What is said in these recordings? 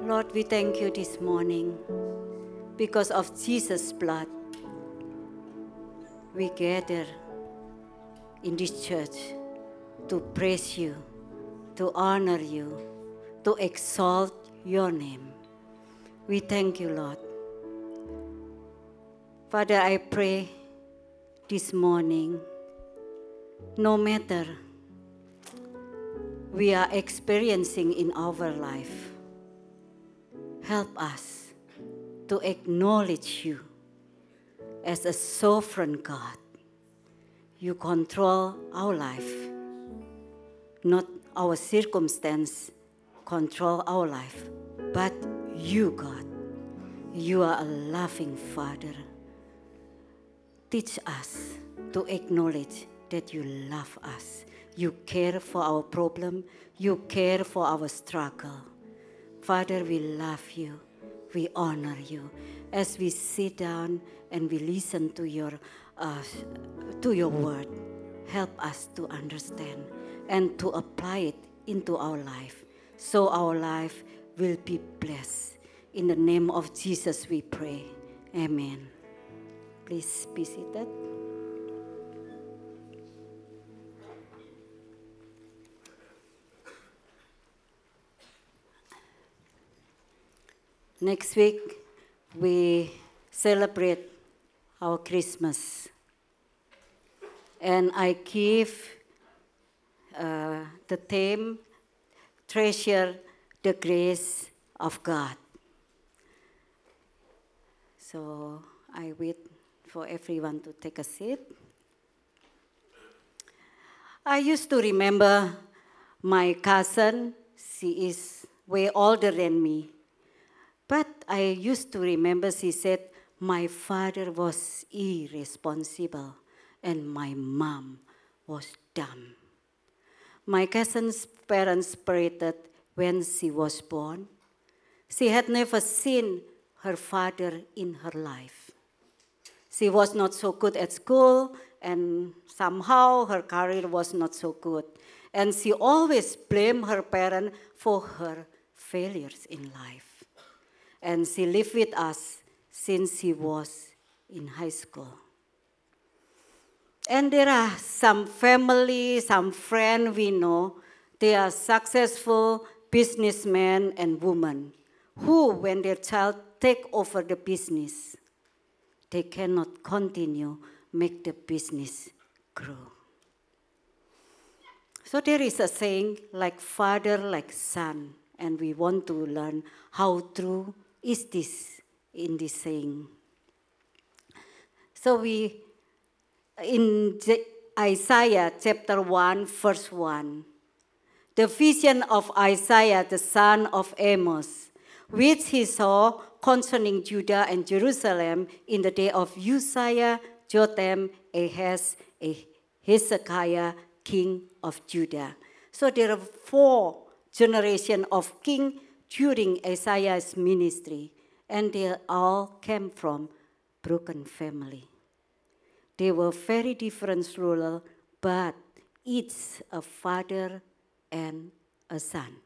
Lord, we thank you this morning. Because of Jesus' blood, we gather in this church to praise you, to honor you, to exalt your name. We thank you, Lord. Father, I pray this morning, no matter we are experiencing in our life, help us to acknowledge you as a sovereign God. You control our life, not our circumstance control our life, but you, God. You are a loving Father. Teach us to acknowledge that you love us. You care for our problem. You care for our struggle. Father, we love you. We honor you. As we sit down and we listen to your word, help us to understand and to apply it into our life, so our life will be blessed. In the name of Jesus we pray. Amen. Please be seated. Next week, we celebrate our Christmas. And I give the theme, Treasure the Grace of God. So I wait for everyone to take a seat. I used to remember my cousin. She is way older than me. But I used to remember she said, my father was irresponsible and my mom was dumb. My cousin's parents separated when she was born. She had never seen her father in her life. She was not so good at school, and somehow her career was not so good. And she always blamed her parents for her failures in life. And she lived with us since she was in high school. And there are some family, some friends we know, they are successful businessmen and women who, when their child take over the business, they cannot continue, make the business grow. So there is a saying, like father, like son, and we want to learn how true is this in this saying. So in Isaiah chapter 1, verse 1, the vision of Isaiah, the son of Amos, which he saw concerning Judah and Jerusalem in the day of Uzziah, Jotham, Ahaz, Hezekiah, king of Judah. So there are 4 generations of kings during Isaiah's ministry, and they all came from broken family. They were very different rulers, but each a father and a son.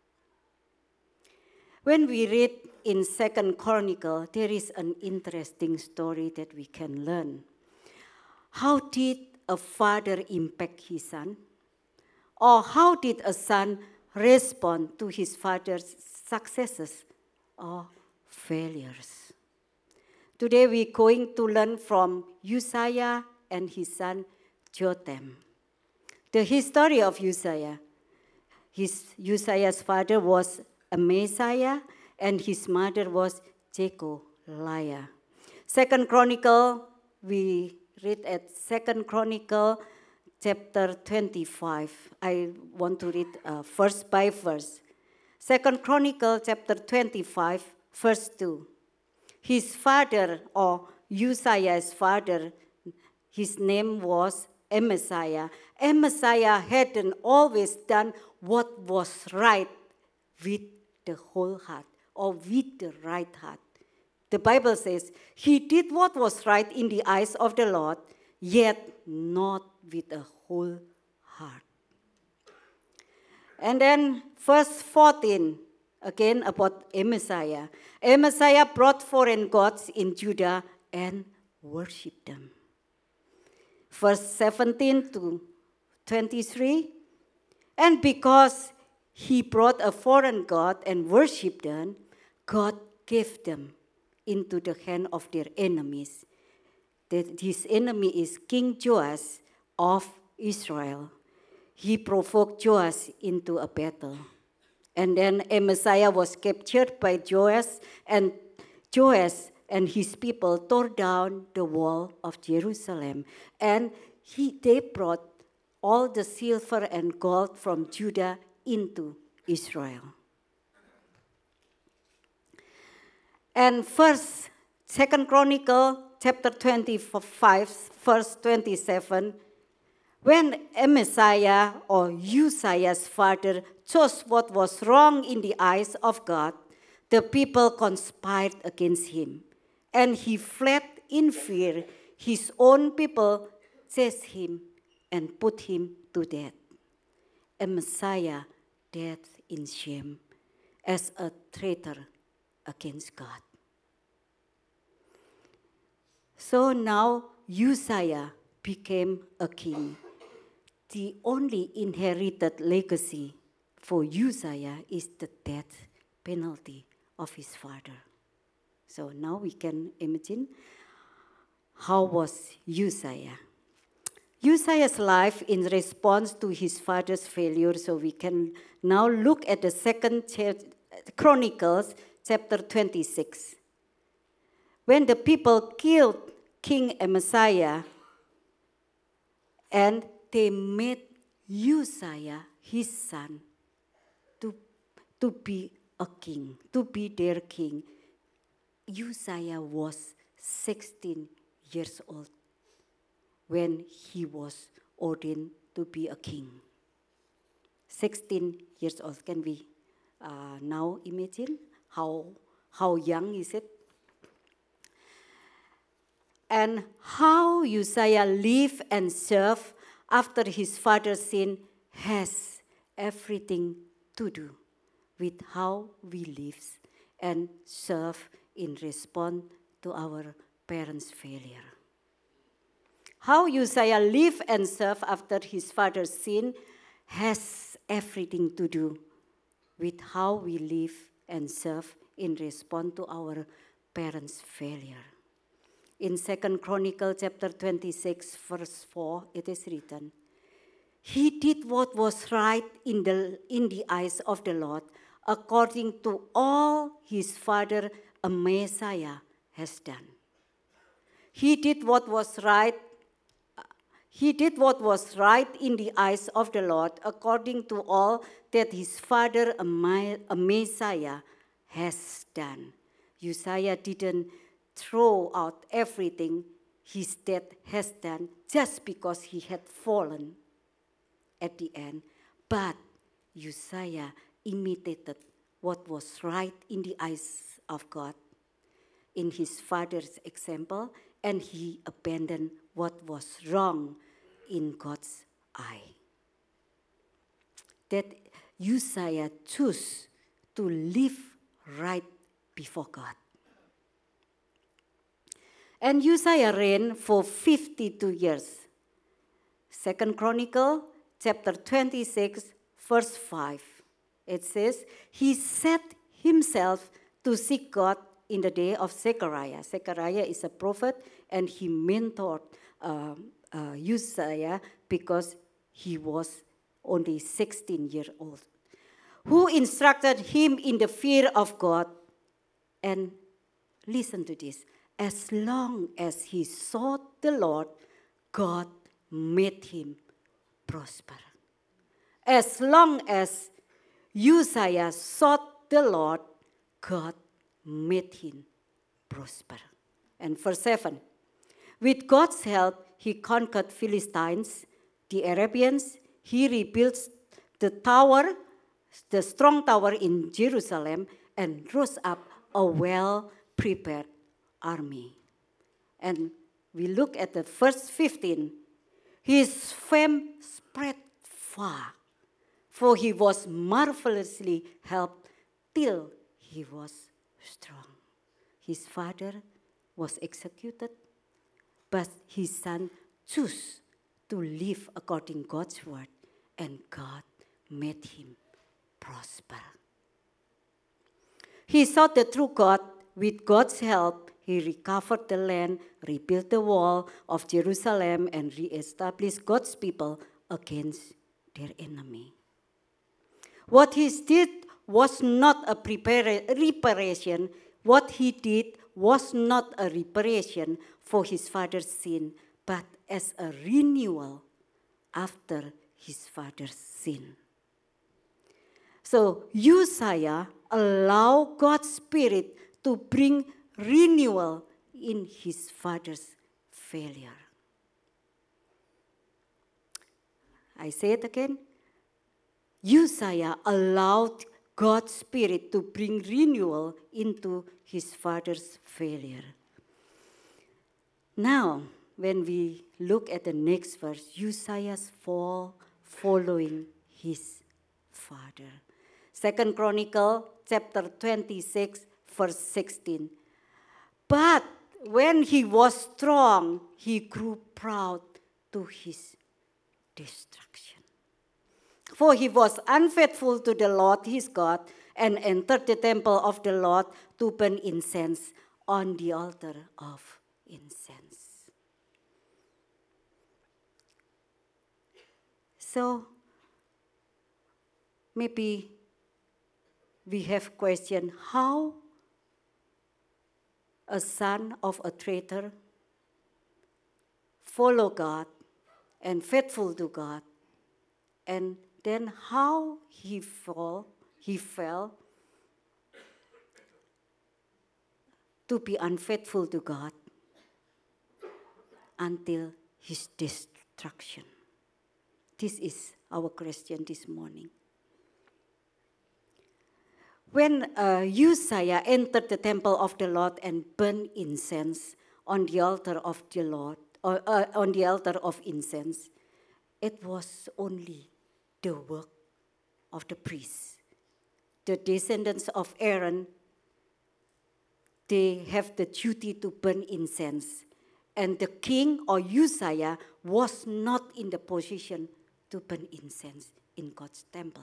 When we read in 2 Chronicles, there is an interesting story that we can learn. How did a father impact his son? Or how did a son respond to his father's successes or failures? Today we're going to learn from Uzziah and his son Jotham. The history of Uzziah. Uzziah's father was Amaziah and his mother was Jecoliah. 2 Chronicle, we read at 2 Chronicle chapter 25. I want to read verse by verse. 2 Chronicle chapter 25, verse 2. His father, or Uzziah's father, his name was Amaziah. Amaziah hadn't always done what was right with the whole heart, or with the right heart. The Bible says, he did what was right in the eyes of the Lord, yet not with a whole heart. And then verse 14, again about Amaziah. Amaziah brought foreign gods in Judah and worshipped them. Verse 17 to 23, and because he brought a foreign god and worshipped them, God gave them into the hand of their enemies. That his enemy is King Joash of Israel. He provoked Joash into a battle. And then Amaziah was captured by Joash and his people tore down the wall of Jerusalem. And they brought all the silver and gold from Judah into Israel. And Second Chronicle, chapter 25, verse 27, when Amaziah or Uzziah's father chose what was wrong in the eyes of God, the people conspired against him, and he fled in fear. His own people seized him and put him to death. Amaziah died in shame as a traitor against God. So now Uzziah became a king. The only inherited legacy for Uzziah is the death penalty of his father. So now we can imagine how was Uzziah. Uzziah's life in response to his father's failure. So we can now look at the Second Chronicles, chapter 26. When the people killed King Amaziah, and they made Uzziah, his son, to be a king, to be their king. Uzziah was 16 years old when he was ordained to be a king. 16 years old. Can we now imagine how young is it? And how Uzziah lived and served after his father's sin has everything to do with how we live and serve in response to our parents' failure. How Uzziah lived and served after his father's sin has everything to do with how we live and serve in response to our parents' failure. In 2 Chronicle chapter 26, verse 4, it is written, he did what was right in the eyes of the Lord, according to all his father Amaziah has done. He did what was right in the eyes of the Lord, according to all that his father Amaziah has done. Uzziah didn't throw out everything his dad has done just because he had fallen at the end. But Uzziah imitated what was right in the eyes of God in his father's example, and he abandoned what was wrong in God's eye. That Uzziah chose to live right before God. And Uzziah reigned for 52 years. 2 Chronicle, chapter 26, verse 5. It says, he set himself to seek God in the day of Zechariah. Zechariah is a prophet, and he mentored Uzziah because he was only 16 years old, who instructed him in the fear of God. And listen to this. As long as he sought the Lord, God made him prosper. As long as Uzziah sought the Lord, God made him prosper. And verse 7, with God's help, he conquered Philistines, the Arabians. He rebuilt the strong tower in Jerusalem, and rose up a well-prepared army. And we look at the verse 15. His fame spread far, for he was marvelously helped until he was strong. His father was executed, but his son chose to live according to God's word, and God made him prosper. He sought the true God. With God's help, he recovered the land, rebuilt the wall of Jerusalem, and reestablished God's people against their enemy. What he did was not a reparation. What he did was not a reparation for his father's sin, but as a renewal after his father's sin. So Uzziah allowed God's Spirit to bring renewal in his father's failure. I say it again. Uzziah allowed God's Spirit to bring renewal into his father's failure. Now, when we look at the next verse, Uzziah's fall following his father. 2 Chronicle chapter 26, verse 16. But when he was strong, he grew proud to his destruction. For he was unfaithful to the Lord his God, and entered the temple of the Lord to burn incense on the altar of incense. So, maybe we have questioned how a son of a traitor follow God and faithful to God, and then how he fell to be unfaithful to God until his destruction. This is our question this morning. When Uzziah entered the temple of the Lord and burned incense on the altar of the Lord, on the altar of incense, it was only the work of the priests. The descendants of Aaron, they have the duty to burn incense. And the king or Uzziah was not in the position to burn incense in God's temple.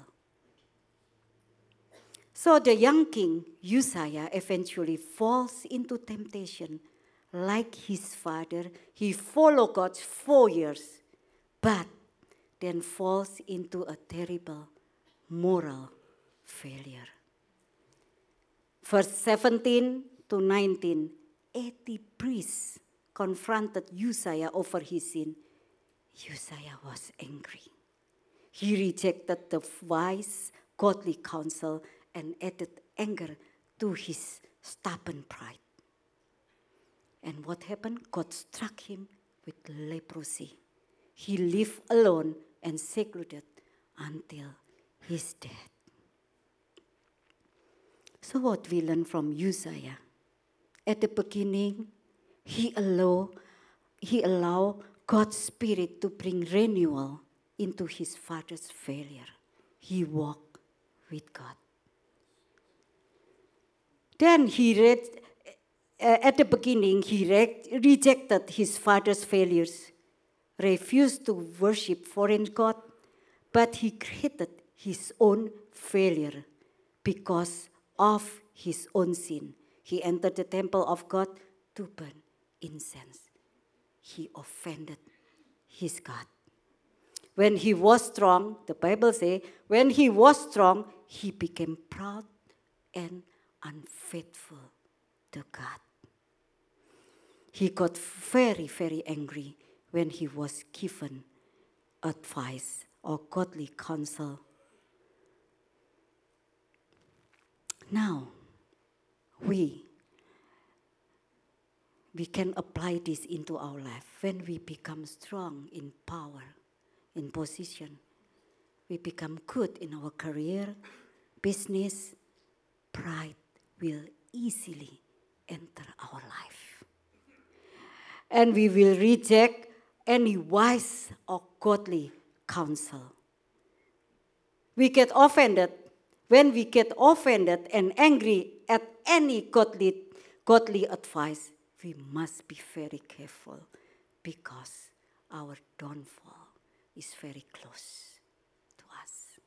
So the young king, Uzziah, eventually falls into temptation. Like his father, he followed God 4 years, but then falls into a terrible moral failure. Verse 17 to 19, 80 priests confronted Uzziah over his sin. Uzziah was angry. He rejected the wise, godly counsel and added anger to his stubborn pride. And what happened? God struck him with leprosy. He lived alone and secluded until his death. So what we learn from Uzziah? At the beginning, he allowed God's Spirit to bring renewal into his father's failure. He walked with God. Then at the beginning, he rejected his father's failures, refused to worship foreign god, but he created his own failure because of his own sin. He entered the temple of God to burn incense. He offended his God. When he was strong, the Bible says, when he was strong, he became proud and unfaithful to God. He got very, very angry when he was given advice or godly counsel. Now, we can apply this into our life. When we become strong in power, in position, we become good in our career, business, pride will easily enter our life. And we will reject any wise or godly counsel. We get offended when we get offended and angry at any godly advice, we must be very careful because our downfall is very close to us.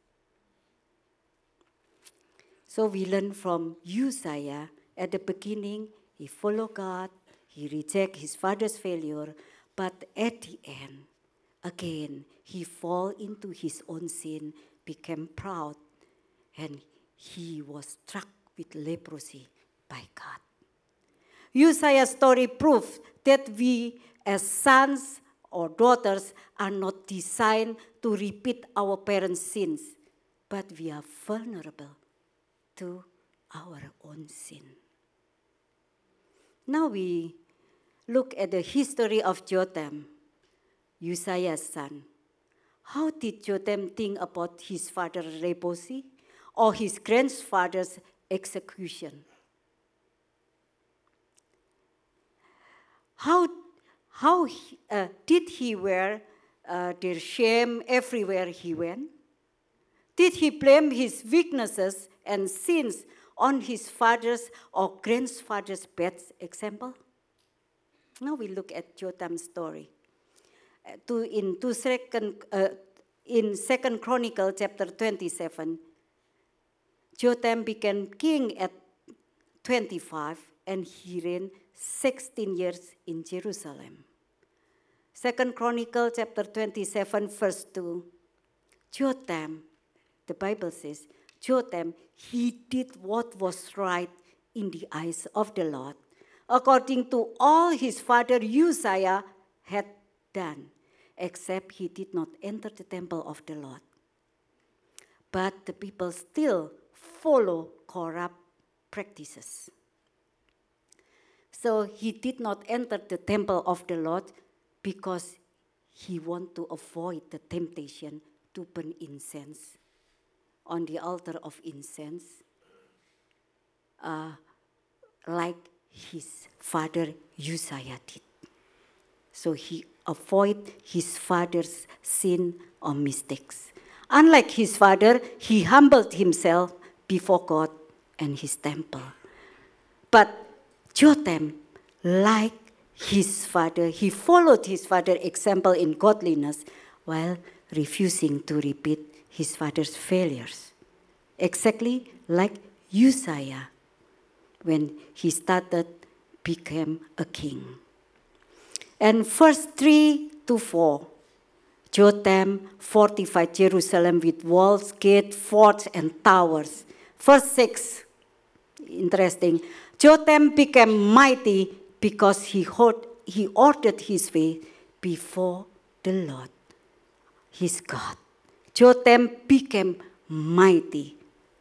So we learn from Uzziah at the beginning, he followed God, he rejected his father's failure, but at the end, again, he fell into his own sin, became proud, and he was struck with leprosy by God. Uzziah's story proves that we as sons or daughters are not designed to repeat our parents' sins, but we are vulnerable to our own sin. Now we look at the history of Jotham, Uzziah's son. How did Jotham think about his father's leprosy or his grandfather's execution? How did he wear their shame everywhere he went? Did he blame his weaknesses and sins on his father's or grandfather's bad example? Now we look at Jotham's story. In 2 Chronicles chapter 27, Jotham became king at 25 and he reigned 16 years in Jerusalem. 2 Chronicles chapter 27 verse 2, Jotham, the Bible says, Jotham, he did what was right in the eyes of the Lord, according to all his father Uzziah had done, except he did not enter the temple of the Lord. But the people still follow corrupt practices. So he did not enter the temple of the Lord because he wanted to avoid the temptation to burn incense on the altar of incense, like his father Uzziah did. So he avoided his father's sin or mistakes. Unlike his father, he humbled himself before God and his temple. But Jotham, like his father, he followed his father's example in godliness while refusing to repeat his father's failures. Exactly like Uzziah, when he started, became a king. And verse 3-4, Jotham fortified Jerusalem with walls, gates, forts, and towers. Verse 6, interesting. Jotham became mighty because he ordered his way before the Lord, his God. Jotham became mighty.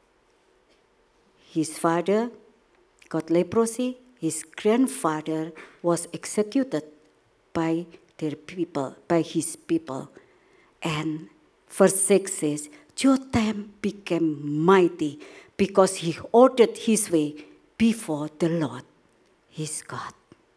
His father got leprosy. His grandfather was executed by his people. And verse 6 says, Jotham became mighty because he ordered his way before the Lord, his God.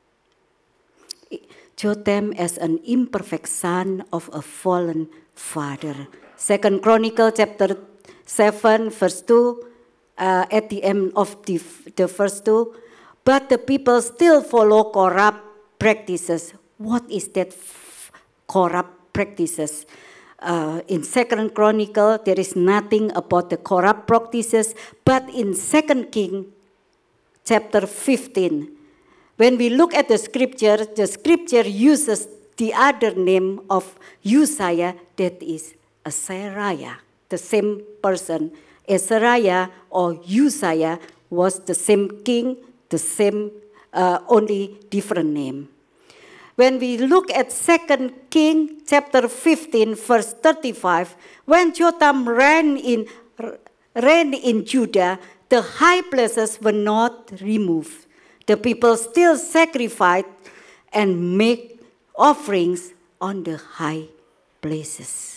Jotham as an imperfect son of a fallen father. 2 Chronicles chapter 7 verse 2, at the end of the verse 2, but the people still follow corrupt practices. What is that corrupt practices? In 2 Chronicles, there is nothing about the corrupt practices, but in 2 Kings chapter 15, when we look at the scripture uses the other name of Uzziah, that is Azariah, the same person. Azariah or Uzziah was the same king, the same, only different name. When we look at 2 Kings chapter 15, verse 35, when Jotham reigned in Judah, the high places were not removed. The people still sacrificed and make offerings on the high places.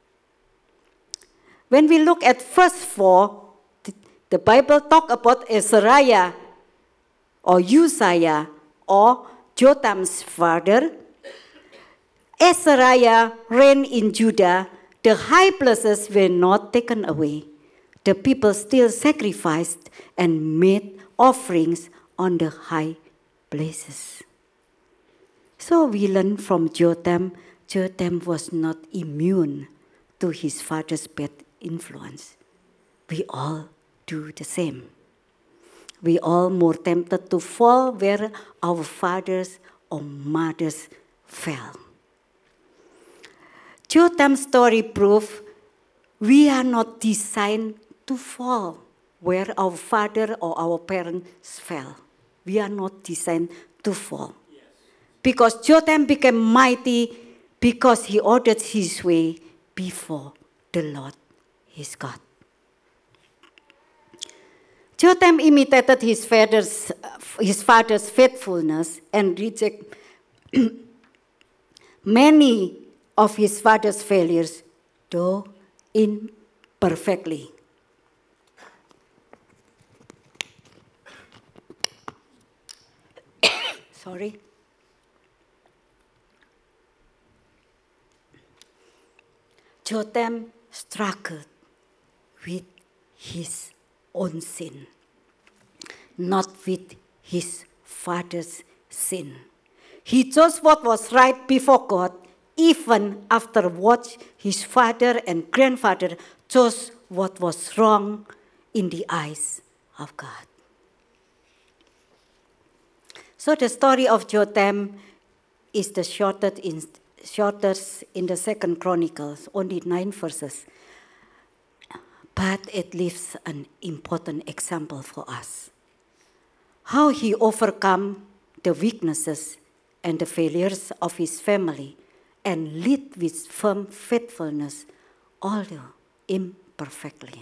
When we look at verse 4, the Bible talks about Azariah or Uzziah or Jotham's father. Azariah reigned in Judah. The high places were not taken away. the people still sacrificed and made offerings on the high places. So we learn from Jotham, Jotham was not immune to his father's bad influence. We all do the same. We all more tempted to fall where our fathers or mothers fell. Jotham's story proves we are not designed to fall where our father or our parents fell. We are not designed to fall. Yes. Because Jotham became mighty because he ordered his way before the Lord his God. Jotham imitated his father's faithfulness and rejected many of his father's failures, though imperfectly. Sorry. Jotham struggled with his own sin, not with his father's sin. He chose what was right before God, even after what his father and grandfather chose what was wrong in the eyes of God. So the story of Jotham is the shortest in the Second Chronicles, only 9 verses. But it leaves an important example for us. How he overcome the weaknesses and the failures of his family and lead with firm faithfulness, although imperfectly.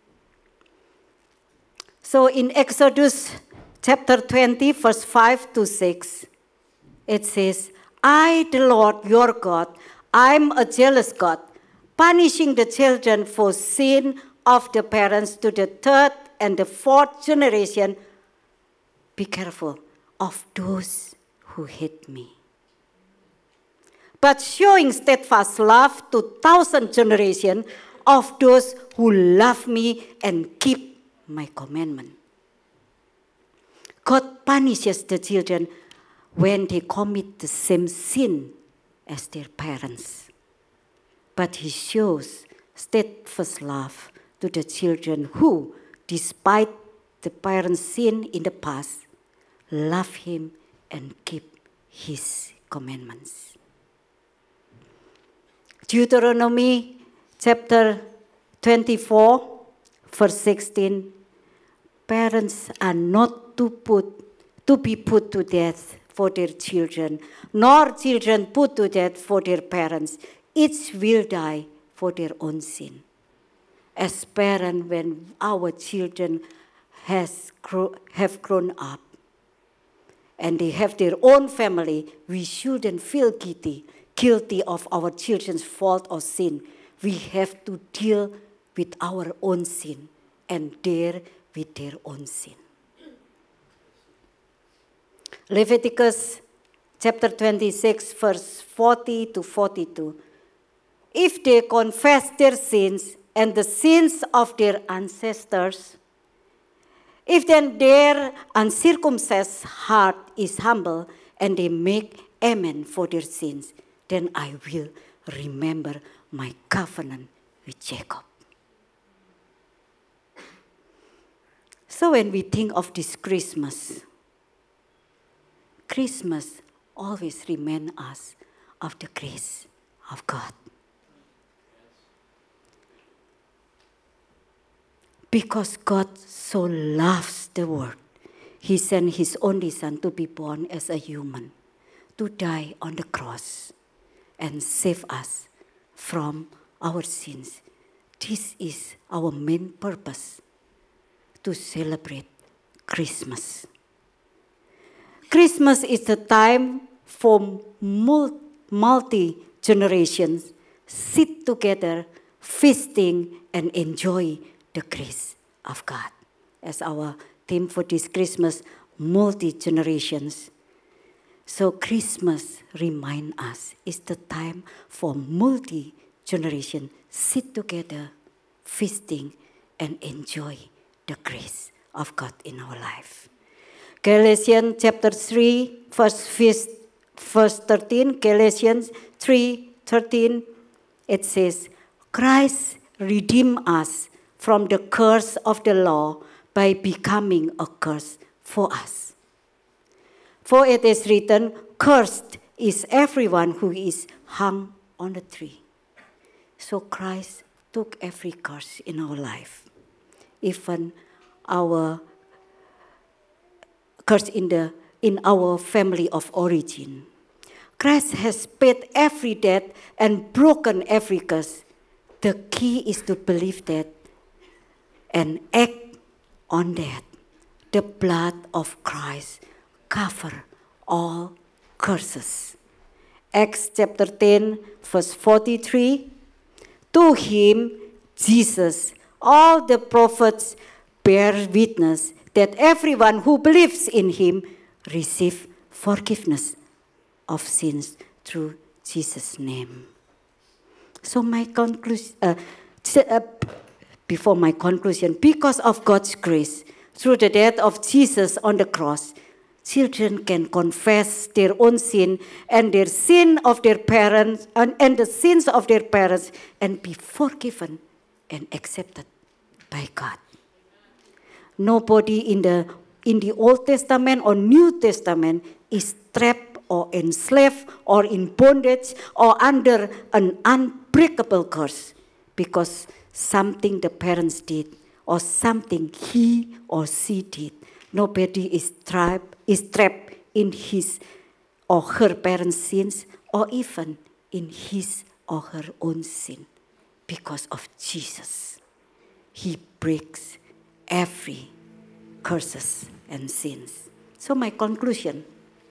So in Exodus chapter 20, verse 5 to 6, it says, I, the Lord your God, I'm a jealous God, punishing the children for sin of the parents to the third and the fourth generation. Be careful of those who hate me. But showing steadfast love to 1,000 generations of those who love me and keep my commandment. God punishes the children when they commit the same sin as their parents. But he shows steadfast love to the children who, despite the parents' sin in the past, love him and keep his commandments. Deuteronomy chapter 24, verse 16, parents are not to be put to death for their children, nor children put to death for their parents. Each will die for their own sin. As parents, when our children have grown up and they have their own family, we shouldn't feel guilty of our children's fault or sin. We have to deal with our own sin and they with their own sin. Leviticus chapter 26, verse 40 to 42. If they confess their sins and the sins of their ancestors, if then their uncircumcised heart is humble and they make amends for their sins, then I will remember my covenant with Jacob. So when we think of this Christmas always reminds us of the grace of God. Because God so loves the world, he sent his only son to be born as a human, to die on the cross and save us from our sins. This is our main purpose, to celebrate Christmas. Christmas is the time for multi-generations sit together, feasting and enjoy the grace of God. As our theme for this Christmas, multi-generations. So Christmas reminds us it's the time for multi-generation sit together, feasting and enjoy the grace of God in our life. Galatians chapter 3, verse 13, Galatians 3:13, it says, Christ redeemed us from the curse of the law by becoming a curse for us. For it is written, cursed is everyone who is hung on a tree. So Christ took every curse in our life, even our curse in our family of origin. Christ has paid every debt and broken every curse. The key is to believe that and act on that. The blood of Christ covers all curses. Acts chapter 10, verse 43. To him, Jesus, all the prophets bear witness that everyone who believes in him receives forgiveness of sins through Jesus' name. So my conclusion, before my conclusion, because of God's grace, through the death of Jesus on the cross, children can confess their own sin and their sin of their parents and the sins of their parents and be forgiven and accepted by God. Nobody in the Old Testament or New Testament is trapped or enslaved or in bondage or under an unbreakable curse because something the parents did or something he or she did. Nobody is trapped in his or her parents' sins or even in his or her own sin because of Jesus. He breaks every curses and sins. So my conclusion,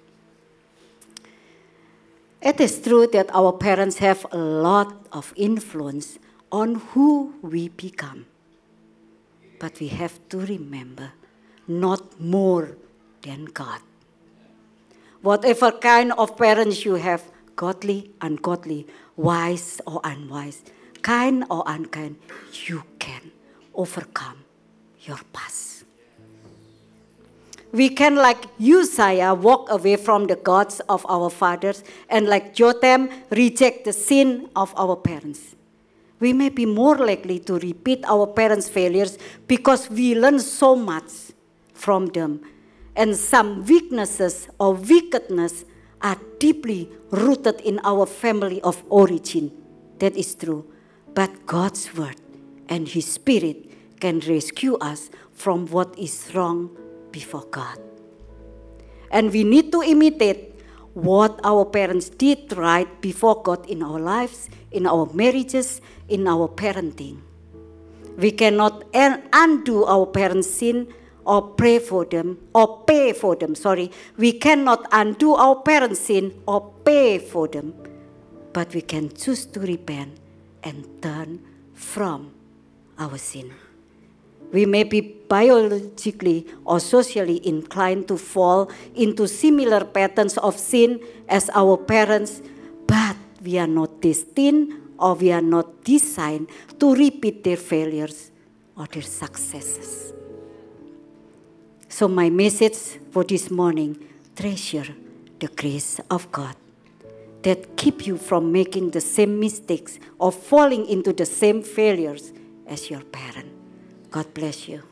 it is true that our parents have a lot of influence on who we become. But we have to remember, not more than God. Whatever kind of parents you have, godly, ungodly, wise or unwise, kind or unkind, you can overcome your past. We can, like Uzziah, walk away from the gods of our fathers and like Jotham, reject the sin of our parents. We may be more likely to repeat our parents' failures because we learn so much from them. And some weaknesses or wickedness are deeply rooted in our family of origin. That is true. But God's word and His Spirit can rescue us from what is wrong before God. And we need to imitate what our parents did right before God in our lives, in our marriages, in our parenting. We cannot undo our parents' sin or pay for them. We cannot undo our parents' sin or pay for them. But we can choose to repent and turn from our sin. We may be biologically or socially inclined to fall into similar patterns of sin as our parents, but we are not destined or we are not designed to repeat their failures or their successes. So my message for this morning, treasure the grace of God that keep you from making the same mistakes or falling into the same failures as your parent. God bless you.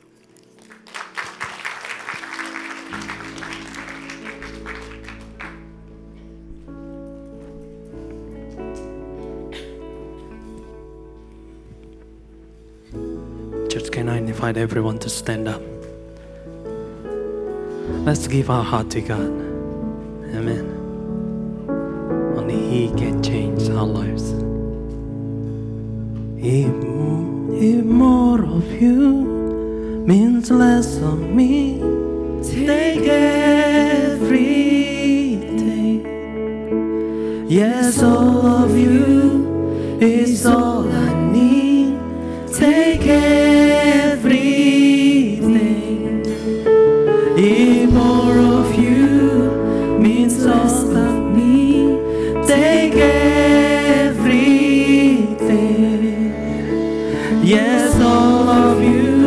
Church, can I invite everyone to stand up? Let's give our heart to God. Amen. Only He can change our lives. If more of you means less of me, take everything. Yes, all of you is all I need. Take everything. If more of you means less of me, take everything. Yes, all of you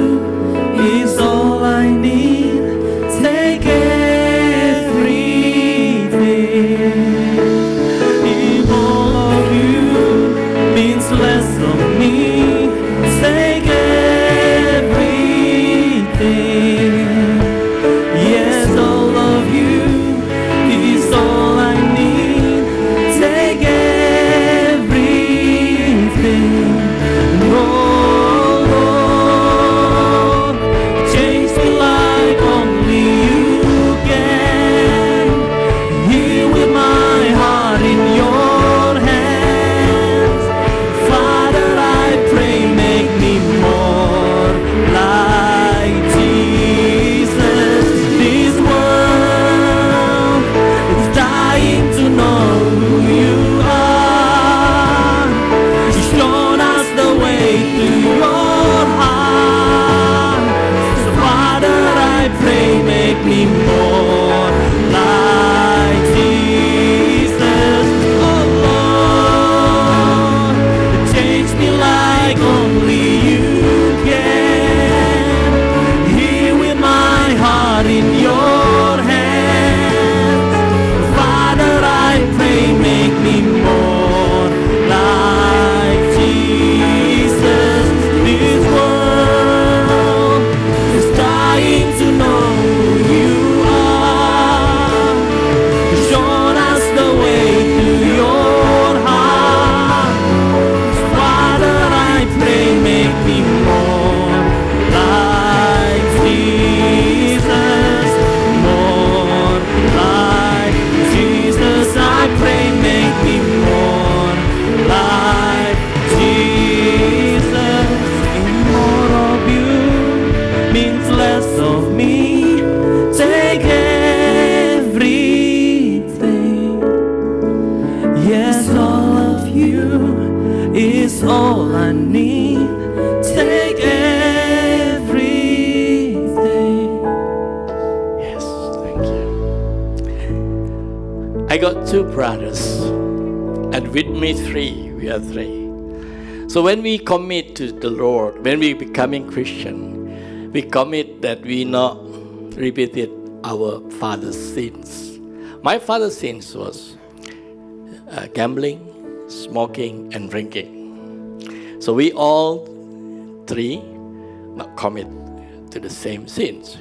two brothers, and with me three. We are three. So when we commit to the Lord, when we becoming Christian, we commit that we not repeated our father's sins. My father's sins was gambling, smoking, and drinking. So we all three not commit to the same sins.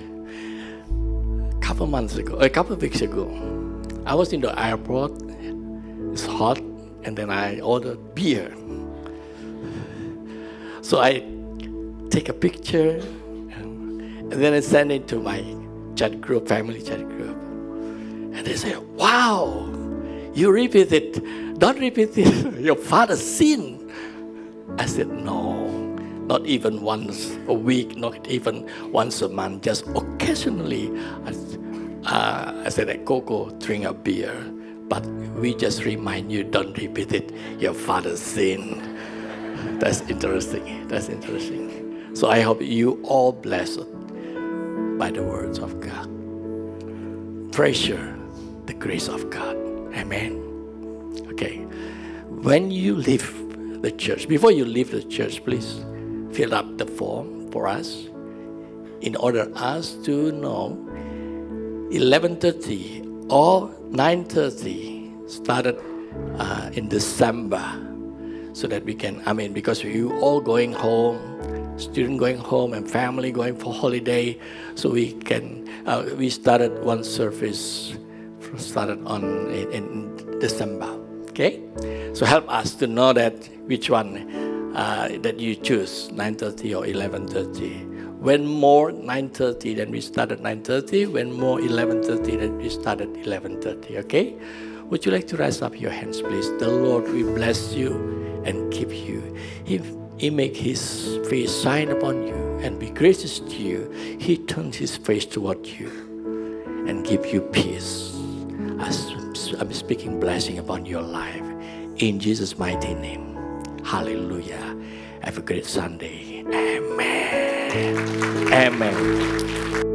A couple of weeks ago, I was in the airport. It's hot, and then I ordered beer. So I take a picture, and then I send it to my chat group, family chat group. And they say, "Wow, you repeated, don't repeat it, your father's sin." I said, "No, not even once a week, not even once a month, just occasionally." I said, "Go drink a beer, but we just remind you, don't repeat it, your father's sin." That's interesting. That's interesting. So I hope you all blessed by the words of God. Treasure the grace of God. Amen. Okay. When you leave the church, before you leave the church, please fill up the form for us in order us to know 11:30 or 9:30 started in December, so that we can, because you all going home, student going home and family going for holiday, so we can, we started one service, started in December, okay? So help us to know that which one that you choose, 9:30 or 11:30. When more 9:30, then we start at 9:30. When more 11:30, then we start at 11:30, okay? Would you like to raise up your hands, please? The Lord will bless you and keep you. He make His face shine upon you and be gracious to you. He turns His face toward you and give you peace. I'm speaking blessing upon your life. In Jesus' mighty name. Hallelujah. Have a great Sunday. Amen. Amen.